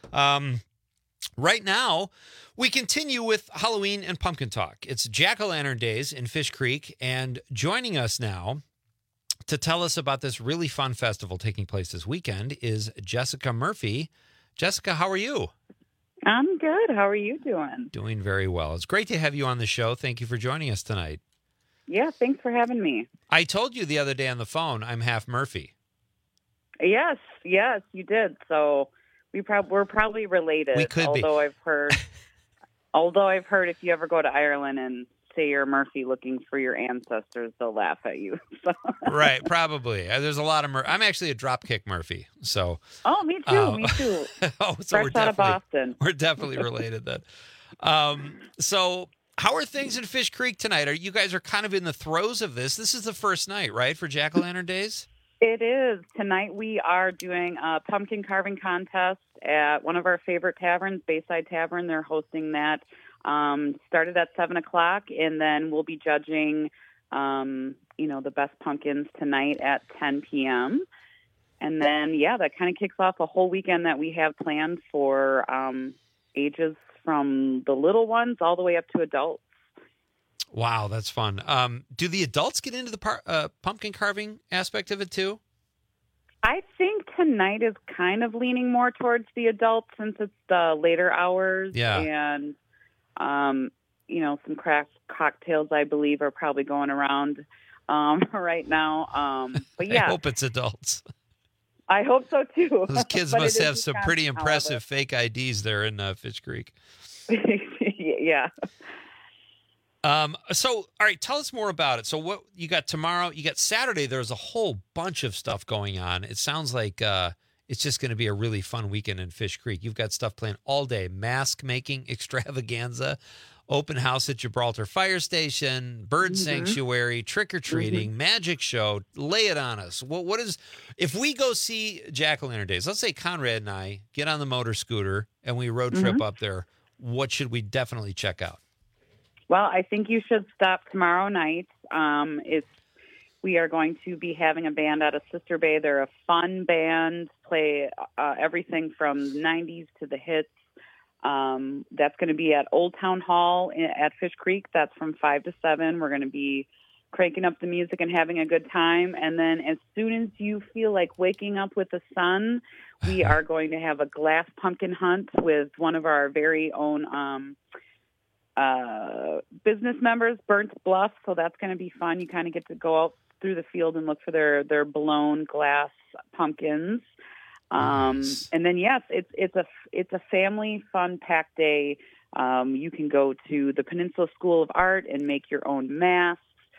Right now, we continue with Halloween and pumpkin talk. It's Jack-o'-lantern days in Fish Creek, and joining us now to tell us about this really fun festival taking place this weekend is Jessica Murphy. Jessica, how are you? I'm good. How are you doing? Doing very well. It's great to have you on the show. Thank you for joining us tonight. Yeah, thanks for having me. I told you the other day on the phone I'm half Murphy. Yes, you did. So we're probably related. We could although be. I've heard if you ever go to Ireland and say you're Murphy looking for your ancestors, they'll laugh at you. So. Right, probably. There's a lot of I'm actually a Dropkick Murphy. So. Oh, me too. So Fresh out of Boston. We're definitely related then. So how are things in Fish Creek tonight? You guys are kind of in the throes of this. This is the first night, right, for Jack-o'-lantern days? It is. Tonight we are doing a pumpkin carving contest at one of our favorite taverns, Bayside Tavern. They're hosting that. Started at 7:00, and then we'll be judging, the best pumpkins tonight at 10 p.m. And then, that kind of kicks off a whole weekend that we have planned for ages from the little ones all the way up to adults. Wow, that's fun. Do the adults get into the pumpkin carving aspect of it too? I think tonight is kind of leaning more towards the adults since it's the later hours. Yeah. And, some craft cocktails, I believe, are probably going around right now. But yeah. I hope it's adults. I hope so, too. Those kids must have some pretty impressive fake IDs there in Fish Creek. Yeah. So, all right, tell us more about it. So what you got tomorrow, you got Saturday, there's a whole bunch of stuff going on. It sounds like it's just going to be a really fun weekend in Fish Creek. You've got stuff playing all day, mask making extravaganza, open house at Gibraltar Fire Station, bird sanctuary, trick-or-treating, magic show. Lay it on us. What is, if we go see Jack-o'-lantern days, let's say Conrad and I get on the motor scooter and we road trip up there, what should we definitely check out? Well, I think you should stop tomorrow night. We are going to be having a band out of Sister Bay. They're a fun band, play everything from the 90s to the hits. That's going to be at Old Town Hall at Fish Creek. That's from 5 to 7. We're going to be cranking up the music and having a good time. And then as soon as you feel like waking up with the sun, we are going to have a glass pumpkin hunt with one of our very own business members, Burnt Bluff. So that's going to be fun. You kind of get to go out through the field and look for their blown glass pumpkins. Nice. And then yes, it's a family fun packed day. You can go to the Peninsula School of Art and make your own masks.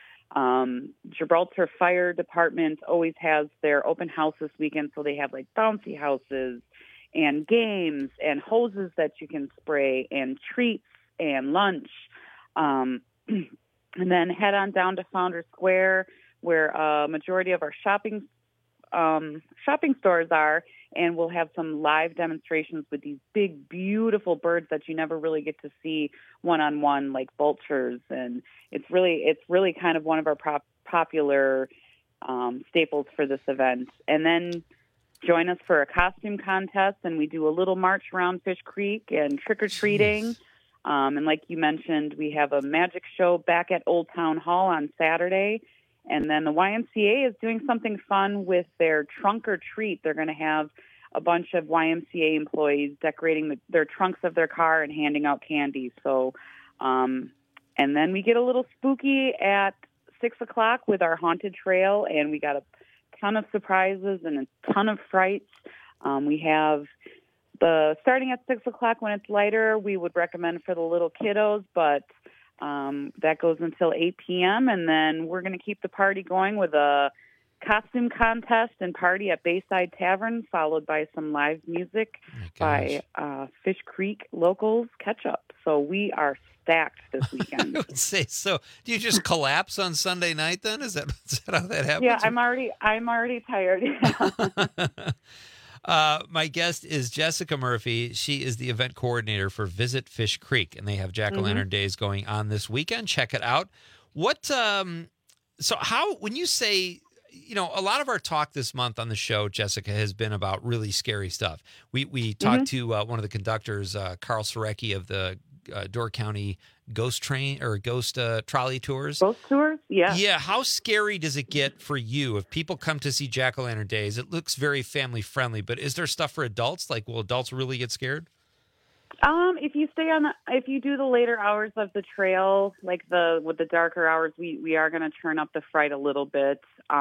Gibraltar Fire Department always has their open house this weekend, so they have like bouncy houses and games and hoses that you can spray and treats and lunch. And then head on down to Founders Square, where a majority of our shopping stores are, and we'll have some live demonstrations with these big, beautiful birds that you never really get to see one-on-one, like vultures. And it's really kind of one of our popular staples for this event. And then join us for a costume contest, and we do a little march around Fish Creek and trick-or-treating. And like you mentioned, we have a magic show back at Old Town Hall on Saturday. And then the YMCA is doing something fun with their trunk or treat. They're going to have a bunch of YMCA employees decorating their trunks of their car and handing out candy. So And then we get a little spooky at 6 o'clock with our haunted trail, and we got a ton of surprises and a ton of frights. We have starting at 6 o'clock when it's lighter, we would recommend for the little kiddos, but that goes until 8 p.m. And then we're going to keep the party going with a costume contest and party at Bayside Tavern, followed by some live music by Fish Creek locals Ketchup. So we are stacked this weekend. I would say so. Do you just collapse on Sunday night then? Is that how that happens? Yeah, I'm already tired. My guest is Jessica Murphy. She is the event coordinator for Visit Fish Creek, and they have Jack-o'-lantern Days going on this weekend. Check it out. When you say, a lot of our talk this month on the show, Jessica, has been about really scary stuff. We talked to one of the conductors, Carl Sorecki of the Door County Ghost Train or Ghost Trolley Tours. Ghost tours? Yeah. Yeah. How scary does it get for you if people come to see Jack-o'-lantern Days? It looks very family friendly, but is there stuff for adults? Like, will adults really get scared? If you do the later hours of the trail, like with the darker hours, we are going to turn up the fright a little bit.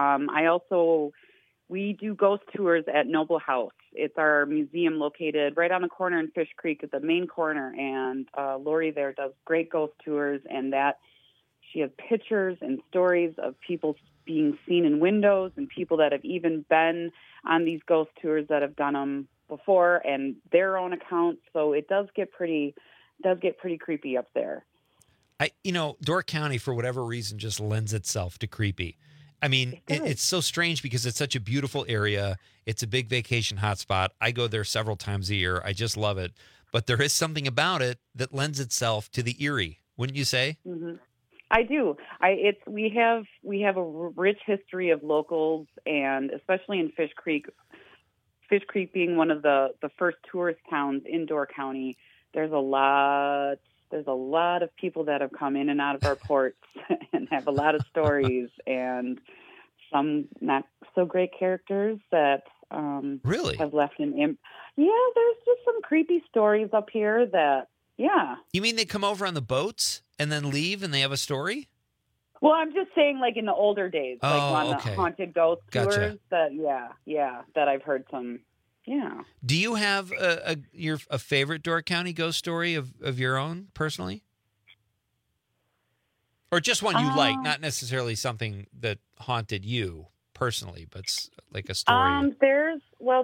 We do ghost tours at Noble House. It's our museum located right on the corner in Fish Creek at the main corner. And Lori there does great ghost tours, and she has pictures and stories of people being seen in windows and people that have even been on these ghost tours that have done them before and their own accounts. So it does get pretty creepy up there. Door County, for whatever reason, just lends itself to creepy. I mean, it's so strange because it's such a beautiful area. It's a big vacation hotspot. I go there several times a year. I just love it. But there is something about it that lends itself to the eerie, wouldn't you say? Mm-hmm. I do. We have a rich history of locals, and especially in Fish Creek. Fish Creek being one of the first tourist towns in Door County. There's a lot of people that have come in and out of our ports and have a lot of stories and some not so great characters that really have left an imp. Yeah, there's just some creepy stories up here that, yeah. You mean they come over on the boats and then leave and they have a story? Well, I'm just saying, like in the older days, like on the haunted ghost tours. That I've heard some. Yeah. Do you have a favorite Door County ghost story of your own personally, or just one you like, not necessarily something that haunted you personally, but like a story? There's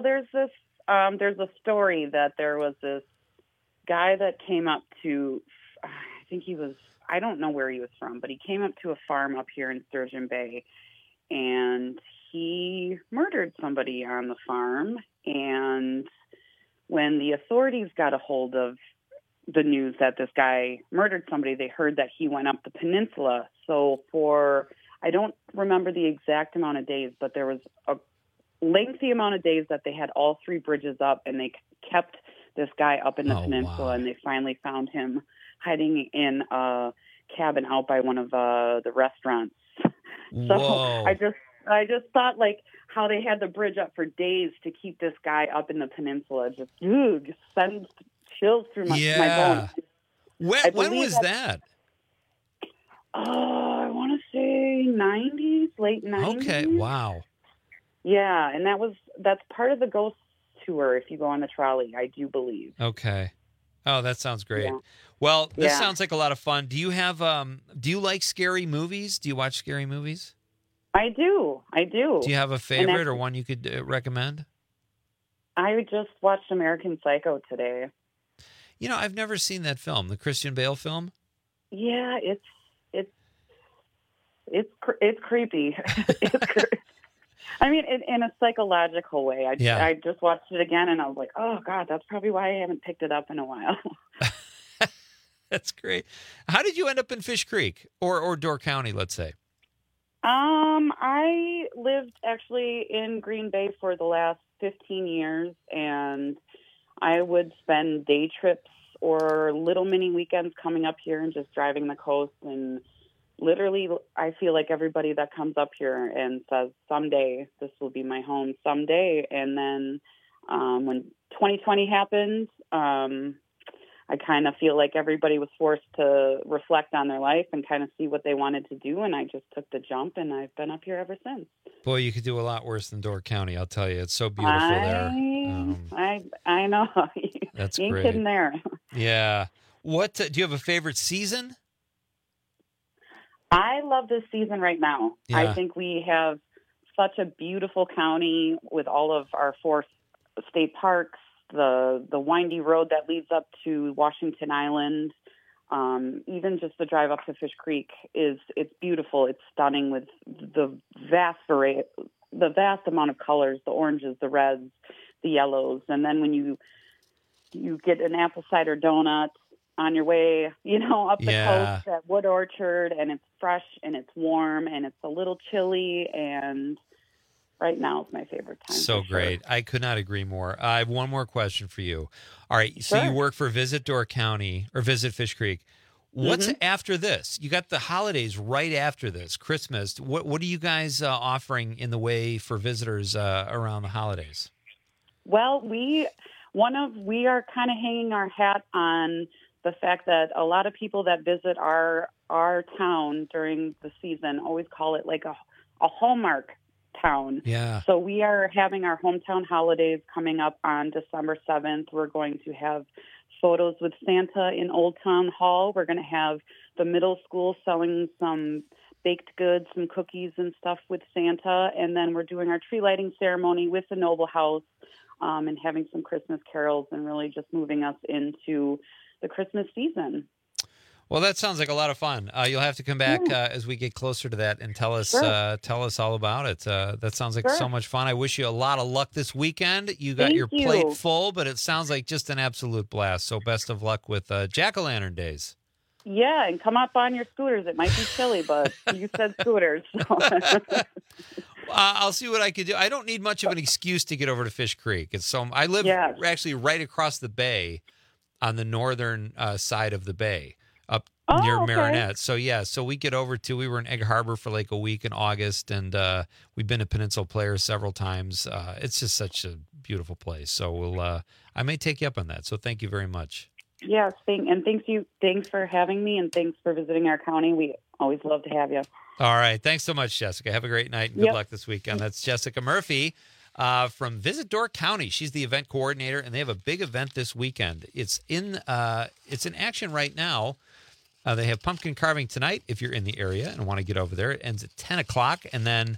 a story that there was this guy that came up to, I don't know where he was from, but he came up to a farm up here in Sturgeon Bay, and he murdered somebody on the farm. And when the authorities got a hold of the news that this guy murdered somebody, they heard that he went up the peninsula. So I don't remember the exact amount of days, but there was a lengthy amount of days that they had all three bridges up, and they kept this guy up in the peninsula. Wow. And they finally found him hiding in a cabin out by one of the restaurants. So whoa. I just thought, like, how they had the bridge up for days to keep this guy up in the peninsula just sends chills through my bones. When was that? I want to say 90s, late 90s. Okay, wow. Yeah, and that's part of the ghost tour if you go on the trolley, I do believe. Okay. Oh, that sounds great. Yeah. Well, this sounds like a lot of fun. Do you have do you like scary movies? Do you watch scary movies? I do. Do you have a favorite or one you could recommend? I just watched American Psycho today. I've never seen that film, the Christian Bale film. Yeah, it's creepy. I mean, in a psychological way. I just watched it again, and I was like, oh, God, that's probably why I haven't picked it up in a while. That's great. How did you end up in Fish Creek or Door County, let's say? I lived actually in Green Bay for the last 15 years, and I would spend day trips or little mini weekends coming up here and just driving the coast. And literally, I feel like everybody that comes up here and says, someday this will be my home, someday. And then when 2020 happened, I kind of feel like everybody was forced to reflect on their life and kind of see what they wanted to do, and I just took the jump, and I've been up here ever since. Boy, you could do a lot worse than Door County, I'll tell you. It's so beautiful there. I know. That's Ain't great. kidding there. Yeah. What do you have a favorite season? I love this season right now. Yeah. I think we have such a beautiful county with all of our 4 state parks, the windy road that leads up to Washington Island. Even just the drive up to Fish Creek it's beautiful. It's stunning with the vast amount of colors, the oranges, the reds, the yellows. And then when you get an apple cider donut on your way, up the coast at Wood Orchard, and it's fresh and it's warm and it's a little chilly, and right now is my favorite time. So great. I could not agree more. I have one more question for you. All right. So you work for Visit Door County or Visit Fish Creek. What's after this? You got the holidays right after this, Christmas. What are you guys offering in the way for visitors around the holidays? Well, we are kind of hanging our hat on the fact that a lot of people that visit our town during the season always call it like a Hallmark town. Yeah. So we are having our hometown holidays coming up on December 7th. We're going to have photos with Santa in Old Town Hall. We're going to have the middle school selling some baked goods, some cookies and stuff with Santa. And then we're doing our tree lighting ceremony with the Noble House, and having some Christmas carols, and really just moving us into the Christmas season. Well, that sounds like a lot of fun. You'll have to come back as we get closer to that and tell us all about it. That sounds like so much fun. I wish you a lot of luck this weekend. You got your plate full, but it sounds like just an absolute blast. So best of luck with Jack-o'-lantern days. Yeah, and come up on your scooters. It might be chilly, but you said scooters. So. I'll see what I can do. I don't need much of an excuse to get over to Fish Creek. I live actually right across the bay on the northern side of the bay. Near Marinette. So we get over we were in Egg Harbor for like a week in August, and we've been to Peninsula Players several times. It's just such a beautiful place. So I may take you up on that. So thank you very much. Yes, thanks for having me, and thanks for visiting our county. We always love to have you. All right. Thanks so much, Jessica. Have a great night and good luck this weekend. That's Jessica Murphy from Visit Door County. She's the event coordinator, and they have a big event this weekend. It's in action right now. They have pumpkin carving tonight if you're in the area and want to get over there. It ends at 10 o'clock. And then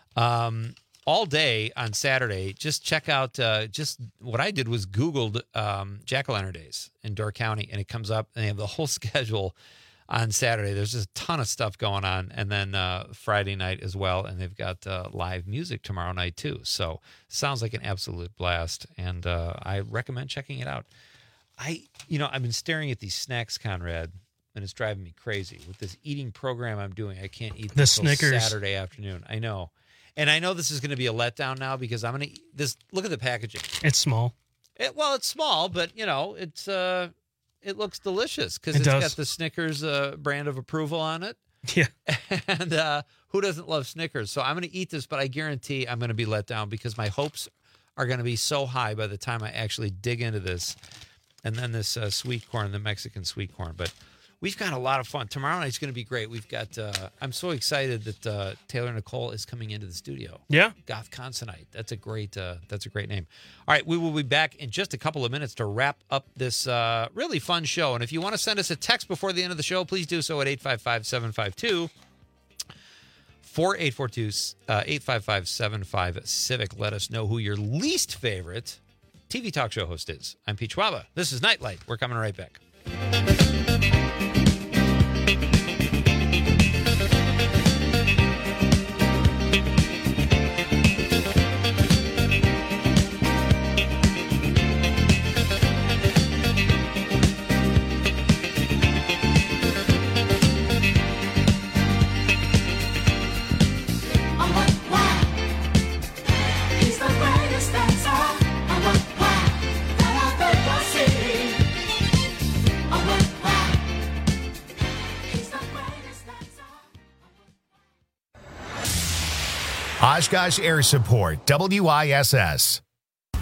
all day on Saturday, just check out just what I did was Googled Jack-o'-lantern days in Door County, and it comes up, and they have the whole schedule on Saturday. There's just a ton of stuff going on. And then Friday night as well. And they've got live music tomorrow night too. So sounds like an absolute blast. And I recommend checking it out. I've been staring at these snacks, Conrad, and it's driving me crazy. With this eating program I'm doing, I can't eat this until Snickers. Saturday afternoon. I know. And I know this is going to be a letdown now because I'm going to eat this. Look at the packaging. It's small. It's small, but, it looks delicious because it's got the Snickers brand of approval on it. Yeah. And who doesn't love Snickers? So I'm going to eat this, but I guarantee I'm going to be let down because my hopes are going to be so high by the time I actually dig into this. And then this sweet corn, the Mexican sweet corn. But we've got a lot of fun. Tomorrow night's going to be great. We've got, I'm so excited that Taylor Nicole is coming into the studio. Yeah. Goth Consonite. That's a great name. All right. We will be back in just a couple of minutes to wrap up this really fun show. And if you want to send us a text before the end of the show, please do so at 855-752. 855-75-Civic. Let us know who your least favorite TV talk show host is. I'm Pete Schwaba. This is Nightlight. We're coming right back. Oshkosh Air Support, WISS.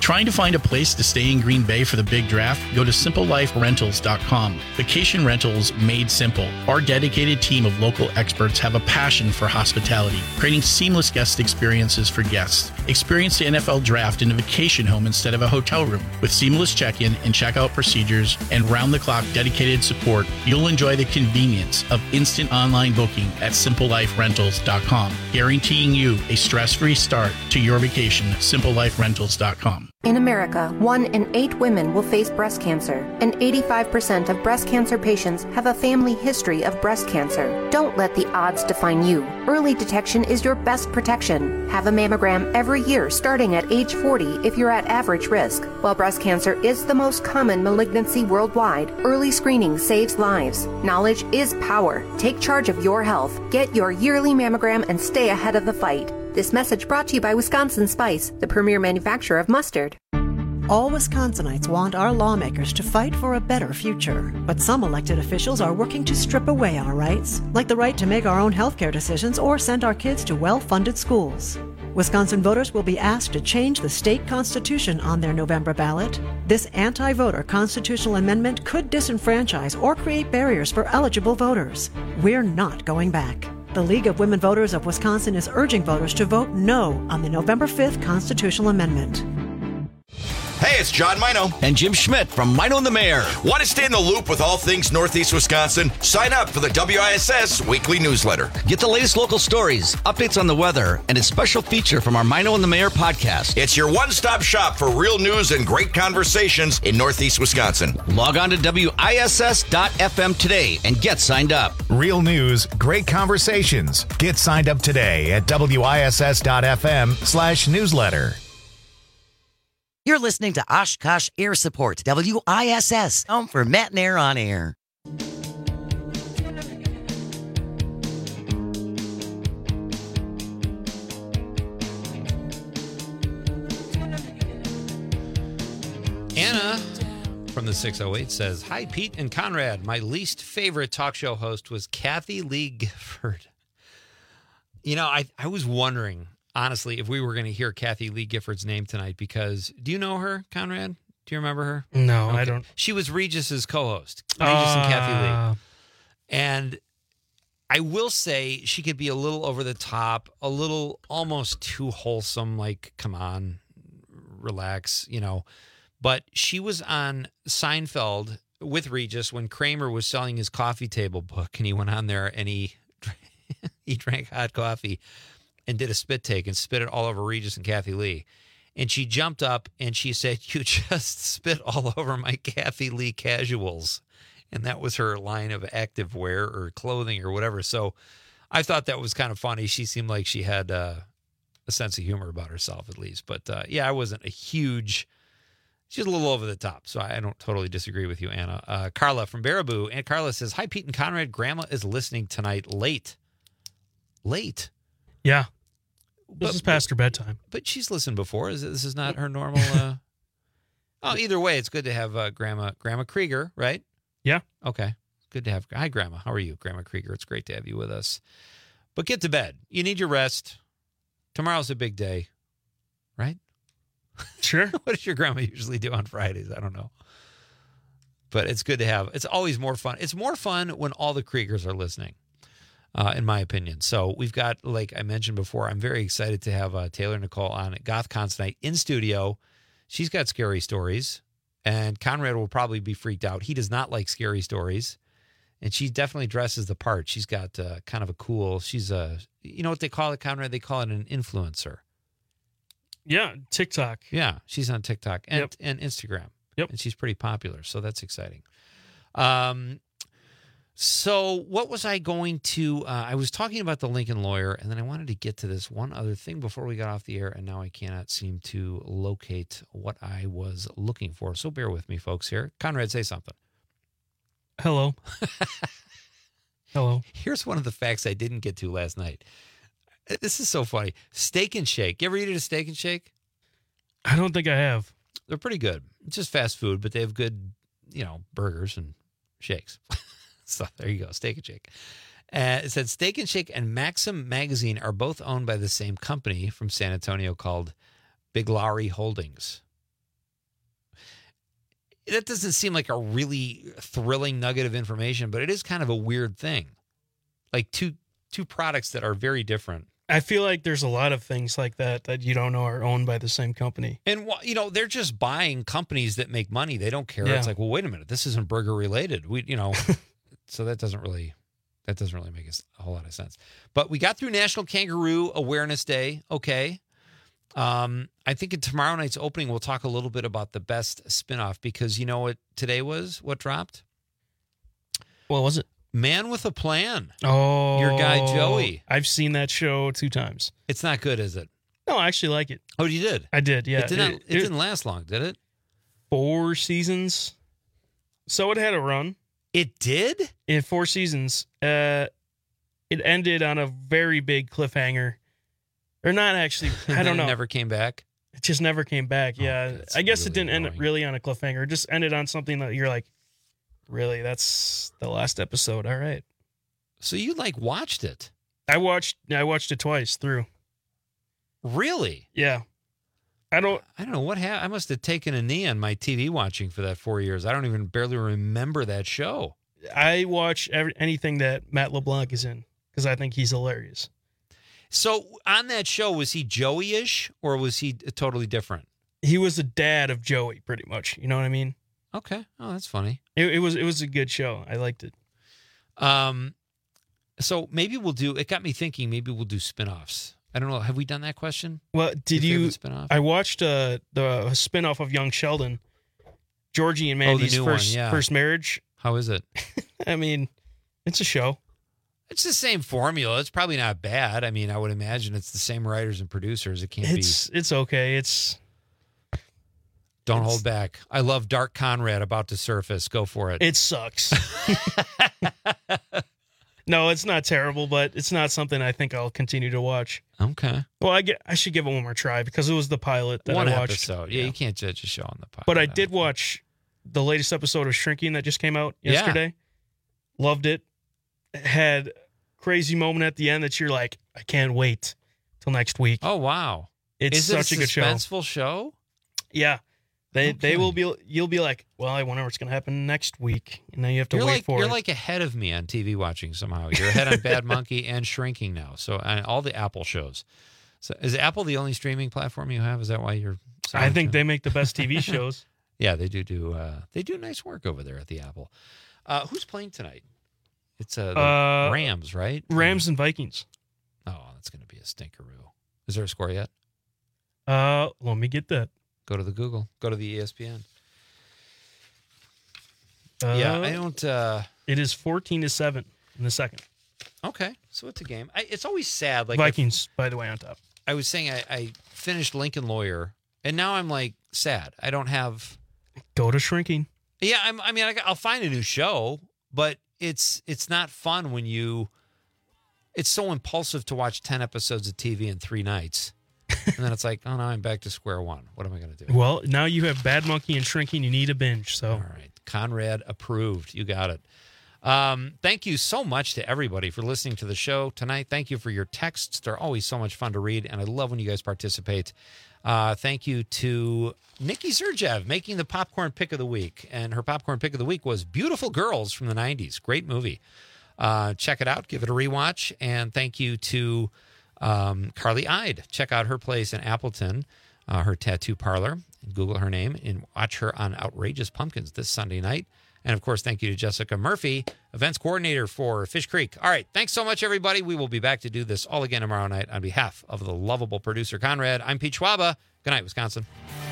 Trying to find a place to stay in Green Bay for the big draft? Go to simpleliferentals.com. Vacation rentals made simple. Our dedicated team of local experts have a passion for hospitality, creating seamless guest experiences for guests. Experience the NFL draft in a vacation home instead of a hotel room. With seamless check-in and check-out procedures and round-the-clock dedicated support, you'll enjoy the convenience of instant online booking at simpleliferentals.com, guaranteeing you a stress-free start to your vacation. simpleliferentals.com. In America, 1 in 8 women will face breast cancer, and 85% of breast cancer patients have a family history of breast cancer. Don't let the odds define you. Early detection is your best protection. Have a mammogram every year starting at age 40 if you're at average risk. While breast cancer is the most common malignancy worldwide, early screening saves lives. Knowledge is power. Take charge of your health. Get your yearly mammogram and stay ahead of the fight. This message brought to you by Wisconsin Spice, the premier manufacturer of mustard. All Wisconsinites want our lawmakers to fight for a better future. But some elected officials are working to strip away our rights, like the right to make our own healthcare decisions or send our kids to well-funded schools. Wisconsin voters will be asked to change the state constitution on their November ballot. This anti-voter constitutional amendment could disenfranchise or create barriers for eligible voters. We're not going back. The League of Women Voters of Wisconsin is urging voters to vote no on the November 5th constitutional amendment. Hey, it's John Mino. And Jim Schmidt from Mino and the Mayor. Want to stay in the loop with all things Northeast Wisconsin? Sign up for the WISS weekly newsletter. Get the latest local stories, updates on the weather, and a special feature from our Mino and the Mayor podcast. It's your one-stop shop for real news and great conversations in Northeast Wisconsin. Log on to WISS.FM today and get signed up. Real news, great conversations. Get signed up today at WISS.FM/newsletter. You're listening to Oshkosh Air Support, WISS, home for Matt and Air on Air. Anna from the 608 says, "Hi, Pete and Conrad. My least favorite talk show host was Kathy Lee Gifford." You know, I was wondering, honestly, if we were going to hear Kathy Lee Gifford's name tonight, because do you know her, Conrad? Do you remember her? No, Okay. I don't. She was Regis's co-host, Regis and Kathy Lee. And I will say she could be a little over the top, a little almost too wholesome, like, come on, relax, you know. But she was on Seinfeld with Regis when Kramer was selling his coffee table book, and he went on there and he drank hot coffee and did a spit take and spit it all over Regis and Kathy Lee. And she jumped up and she said, "You just spit all over my Kathy Lee casuals." And that was her line of active wear or clothing or whatever. So I thought that was kind of funny. She seemed like she had a sense of humor about herself, at least. But yeah, I wasn't a huge... She's a little over the top, so I don't totally disagree with you, Anna. Carla from Baraboo. Aunt Carla says, "Hi, Pete and Conrad. Grandma is listening tonight late." Late? Yeah. This is past her bedtime. But she's listened before. This is not her normal... Oh, either way, it's good to have Grandma Krieger, right? Yeah. Okay. Good to have... Hi, Grandma. How are you, Grandma Krieger? It's great to have you with us. But get to bed. You need your rest. Tomorrow's a big day, right? Sure. What does your grandma usually do on Fridays? I don't know. But it's good to have. It's always more fun. It's more fun when all the Kriegers are listening, in my opinion. So we've got, like I mentioned before, I'm very excited to have Taylor Nicole on at GothCon tonight in studio. She's got scary stories, and Conrad will probably be freaked out. He does not like scary stories, and she definitely dresses the part. She's got kind of a cool, she's a, you know what they call it, Conrad? They call it an influencer. Yeah, TikTok. Yeah, she's on TikTok and Instagram. Yep. And she's pretty popular, so that's exciting. So what was I going to... I was talking about the Lincoln Lawyer, and then I wanted to get to this one other thing before we got off the air, and now I cannot seem to locate what I was looking for. So bear with me, folks, here. Conrad, say something. Hello. Hello. Here's one of the facts I didn't get to last night. This is so funny. Steak and Shake. You ever eat at a Steak and Shake? I don't think I have. They're pretty good. It's just fast food, but they have good, you know, burgers and shakes. So there you go, Steak and Shake. It said Steak and Shake and Maxim Magazine are both owned by the same company from San Antonio called Big Lowry Holdings. that doesn't seem like a really thrilling nugget of information, but it is kind of a weird thing. Like two products that are very different. I feel like there's a lot of things like that you don't know are owned by the same company. And, they're just buying companies that make money. They don't care. Yeah. It's like, well, wait a minute. This isn't burger related. So that doesn't really make a whole lot of sense. But we got through National Kangaroo Awareness Day. Okay. I think in tomorrow night's opening, we'll talk a little bit about the best spinoff because you know what today was? What dropped? What was it? Man with a Plan. Oh, your guy Joey. I've seen that show 2 times. It's not good, is it? No, I actually like it. Oh, you did? I did, yeah. It didn't last long, did it? 4 seasons. So it had a run. It did? In 4 seasons. It ended on a very big cliffhanger. Or not actually. I don't know. It never came back? It just never came back, yeah. I guess it didn't end really on a cliffhanger. It just ended on something that you're like, really, that's the last episode. All right. So you watched it? I watched it twice through. Really? Yeah. I don't know what happened. I must have taken a knee on my TV watching for that 4 years. I don't even barely remember that show. I watch anything that Matt LeBlanc is in because I think he's hilarious. So on that show, was he Joey-ish or was he totally different? He was the dad of Joey, pretty much. You know what I mean? Okay. Oh, that's funny. It was a good show. I liked it. So maybe it got me thinking, maybe we'll do spinoffs. I don't know. Have we done that question? Well, did you? Spinoff? I watched the spinoff of Young Sheldon, Georgie and Mandy's first marriage. How is it? I mean, it's a show. It's the same formula. It's probably not bad. I mean, I would imagine it's the same writers and producers. It can't be. It's okay. Don't hold back. I love Dark Conrad about to surface. Go for it. It sucks. No, it's not terrible, but it's not something I think I'll continue to watch. Okay. Well, I should give it one more try because it was the pilot that I watched. One episode. Yeah, you can't judge a show on the pilot. But I did watch the latest episode of Shrinking that just came out yesterday. Yeah. Loved it. Had a crazy moment at the end that you're like, I can't wait till next week. Oh, wow. It's such a good show. Suspenseful show? Yeah. They will be. You'll be like, well, I wonder what's going to happen next week, and then you have to wait for it. You're like ahead of me on TV watching somehow. You're ahead on Bad Monkey and Shrinking now. So all the Apple shows. So is Apple the only streaming platform you have? Is that why you're? I think they make the best TV shows. Yeah, they do. They do nice work over there at the Apple. Who's playing tonight? It's the Rams, right? Rams and Vikings. Oh, that's going to be a stinkeroo. Is there a score yet? Let me get that. Go to the Google. Go to the ESPN. I don't. It is 14-7 in the second. Okay, so it's a game. It's always sad. Like Vikings, by the way, on top. I was saying I finished Lincoln Lawyer, and now I'm like sad. I don't have. Go to Shrinking. Yeah, I'll find a new show, but it's not fun when you. It's so impulsive to watch 10 episodes of TV in 3 nights. And then it's like, oh, now I'm back to square one. What am I going to do? Well, now you have Bad Monkey and Shrinking. You need a binge. So, all right. Conrad approved. You got it. Thank you so much to everybody for listening to the show tonight. Thank you for your texts. They're always so much fun to read, and I love when you guys participate. Thank you to Nikki Zerjev making the popcorn pick of the week. And her popcorn pick of the week was Beautiful Girls from the 90s. Great movie. Check it out. Give it a rewatch. And thank you to Carly Ide. Check out her place in Appleton, her tattoo parlor. Google her name and watch her on Outrageous Pumpkins this Sunday night. And, of course, thank you to Jessica Murphy, events coordinator for Fish Creek. All right, thanks so much, everybody. We will be back to do this all again tomorrow night. On behalf of the lovable producer, Conrad, I'm Pete Schwaba. Good night, Wisconsin.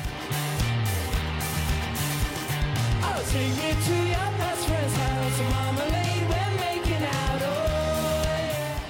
I'll take you to your best friend's house, marmalade, we're making out, oh,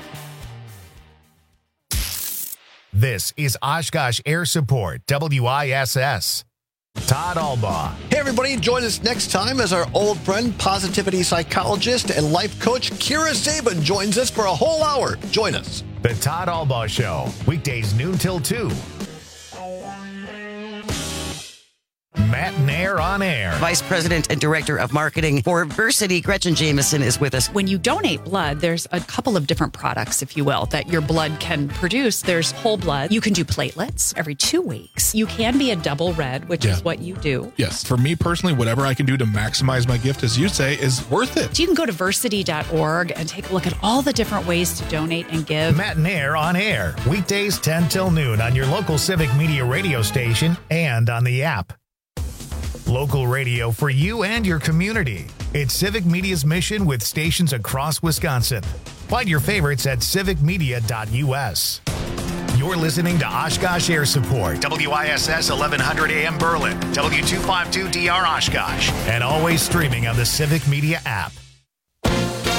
yeah. This is Oshkosh Air Support, WISS. Todd Albaugh. Hey, everybody. Join us next time as our old friend, positivity psychologist and life coach, Kira Sabin, joins us for a whole hour. Join us. The Todd Albaugh Show, weekdays noon till 2. Matt Nair on Air. Vice President and Director of Marketing for Versity, Gretchen Jameson, is with us. When you donate blood, there's a couple of different products, if you will, that your blood can produce. There's whole blood. You can do platelets every 2 weeks. You can be a double red, which is what you do. Yes. For me personally, whatever I can do to maximize my gift, as you say, is worth it. So you can go to versity.org and take a look at all the different ways to donate and give. Matt Nair on Air, weekdays 10 till noon on your local Civic Media radio station and on the app. Local radio for you and your community. It's Civic Media's mission with stations across Wisconsin. Find your favorites at civicmedia.us. You're listening to Oshkosh Air Support, WISS 1100 AM Berlin, W252DR Oshkosh, and always streaming on the Civic Media app.